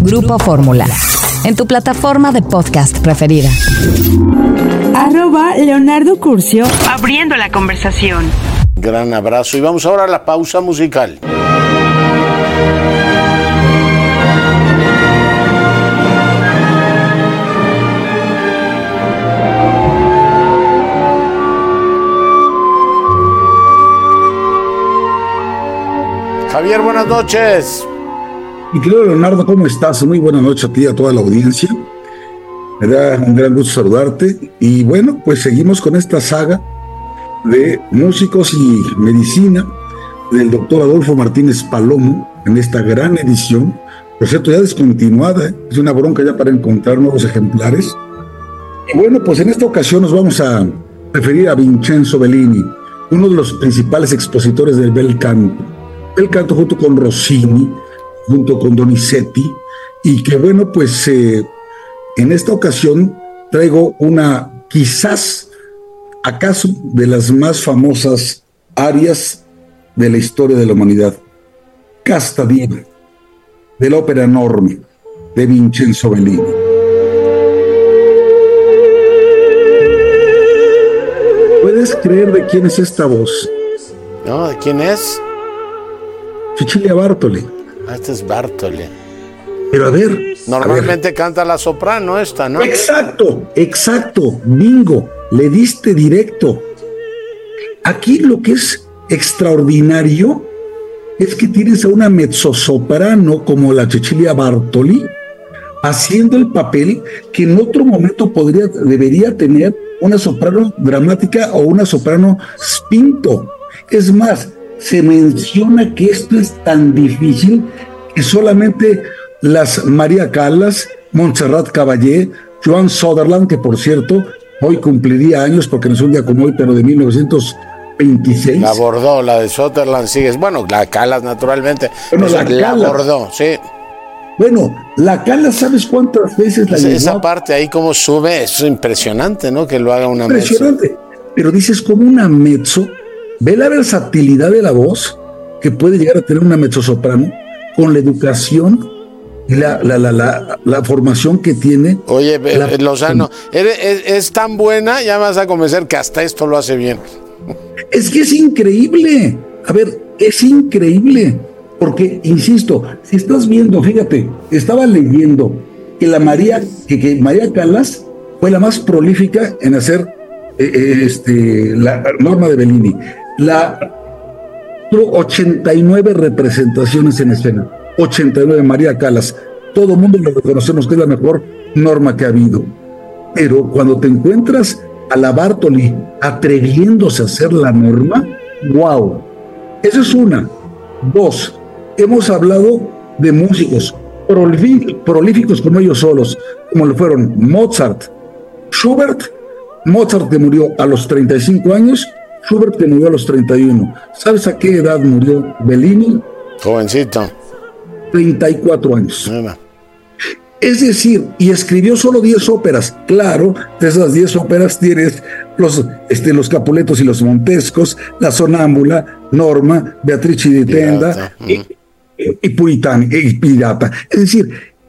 Grupo Fórmula. En tu plataforma de podcast preferida. @Leonardo Curcio, abriendo la conversación. Gran abrazo y vamos ahora a la pausa musical. Javier, buenas noches. Mi querido Leonardo, ¿cómo estás? Muy buenas noches a ti y a toda la audiencia. Me da un gran gusto saludarte. Y bueno, pues seguimos con esta saga de músicos y medicina del doctor Adolfo Martínez Palomo en esta gran edición. Por cierto, ya descontinuada, ¿eh? Es una bronca ya para encontrar nuevos ejemplares. Y bueno, pues en esta ocasión nos vamos a referir a Vincenzo Bellini, uno de los principales expositores del bel canto. Bel canto junto con Rossini, junto con Donizetti, y que bueno, pues en esta ocasión traigo una, quizás, acaso, de las más famosas arias de la historia de la humanidad, Casta Diva, de la ópera Norma, de Vincenzo Bellini. ¿Puedes creer de quién es esta voz? No, ¿de quién es? Cecilia Bartoli. Este es Bartoli. Pero a ver. Normalmente canta la soprano esta, ¿no? Exacto. Bingo. Le diste directo. Aquí lo que es extraordinario es que tienes a una mezzosoprano como la Cecilia Bartoli haciendo el papel que en otro momento debería tener una soprano dramática o una soprano spinto. Es más, se menciona que esto es tan difícil que solamente las María Callas, Montserrat Caballé, Joan Sutherland, que por cierto hoy cumpliría años porque no es un día como hoy, pero de 1926. La abordó, la de Sutherland sigues. Bueno, la Callas naturalmente. Bueno, la abordó, sí. Bueno, la Callas, ¿sabes cuántas veces la llevó? Esa parte ahí como sube, es impresionante, ¿no? Que lo haga una mezzo. Impresionante, pero dices como una mezzo. Ve la versatilidad de la voz que puede llegar a tener una mezzosoprano con la educación y la formación que tiene. Oye, Lozano, es tan buena, ya me vas a convencer que hasta esto lo hace bien. Es que es increíble. A ver, es increíble. Porque, insisto, si estás viendo, fíjate, estaba leyendo que que María Callas fue la más prolífica en hacer la Norma de Bellini. 89 representaciones en escena, 89, María Callas. Todo el mundo lo reconocemos que es la mejor Norma que ha habido. Pero cuando te encuentras a la Bartoli atreviéndose a hacer la Norma, ¡wow! Eso es una. Dos, hemos hablado de músicos prolíficos como ellos solos, como lo fueron Mozart, Schubert. Mozart que murió a los 35 años, Schubert que murió a los 31. ¿Sabes a qué edad murió Bellini? Jovencito. 34 años. Es decir, y escribió solo 10 óperas. Claro, de esas 10 óperas tienes los Capuletos y los Montescos, la Sonámbula, Norma, Beatrice di Tenda y Puritani, y Pirata. Es decir,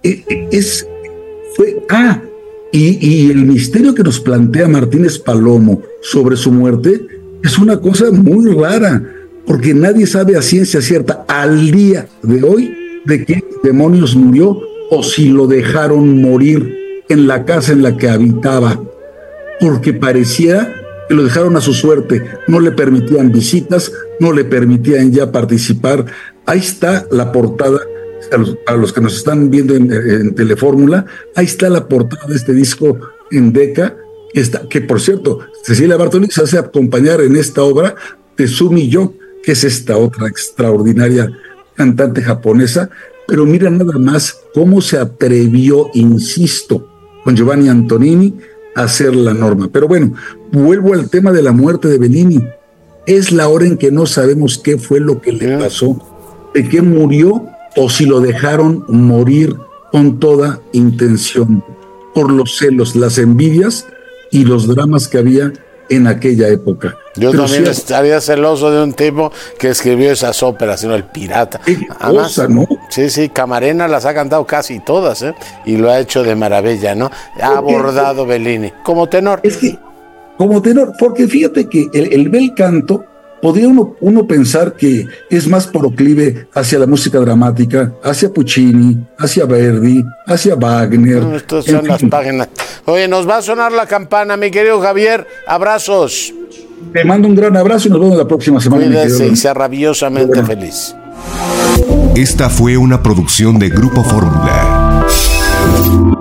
y el misterio que nos plantea Martínez Palomo sobre su muerte es una cosa muy rara, porque nadie sabe a ciencia cierta al día de hoy de qué demonios murió o si lo dejaron morir en la casa en la que habitaba, porque parecía que lo dejaron a su suerte, no le permitían visitas, no le permitían ya participar. Ahí está la portada. A los que nos están viendo en Telefórmula, ahí está la portada de este disco en Decca, que por cierto, Cecilia Bartoli se hace acompañar en esta obra de Sumi Yo, que es esta otra extraordinaria cantante japonesa, pero mira nada más cómo se atrevió, insisto, con Giovanni Antonini a hacer la Norma. Pero bueno, vuelvo al tema de la muerte de Bellini. Es la hora en que no sabemos qué fue lo que le pasó, de qué murió, o si lo dejaron morir con toda intención, por los celos, las envidias y los dramas que había en aquella época. Yo Pero también sí, estaría celoso de un tipo que escribió esas óperas, sino El Pirata. qué Además, cosa, ¿no? Sí, Camarena las ha cantado casi todas, ¿eh? Y lo ha hecho de maravilla, ¿no? Ha abordado Bellini como tenor. Es que, como tenor, porque fíjate que el bel canto, podría uno pensar que es más proclive hacia la música dramática, hacia Puccini, hacia Verdi, hacia Wagner. Estas son las páginas. Oye, nos va a sonar la campana, mi querido Javier. Abrazos. Te mando un gran abrazo y nos vemos la próxima semana. Cuídese y sea rabiosamente feliz. Esta fue una producción de Grupo Fórmula.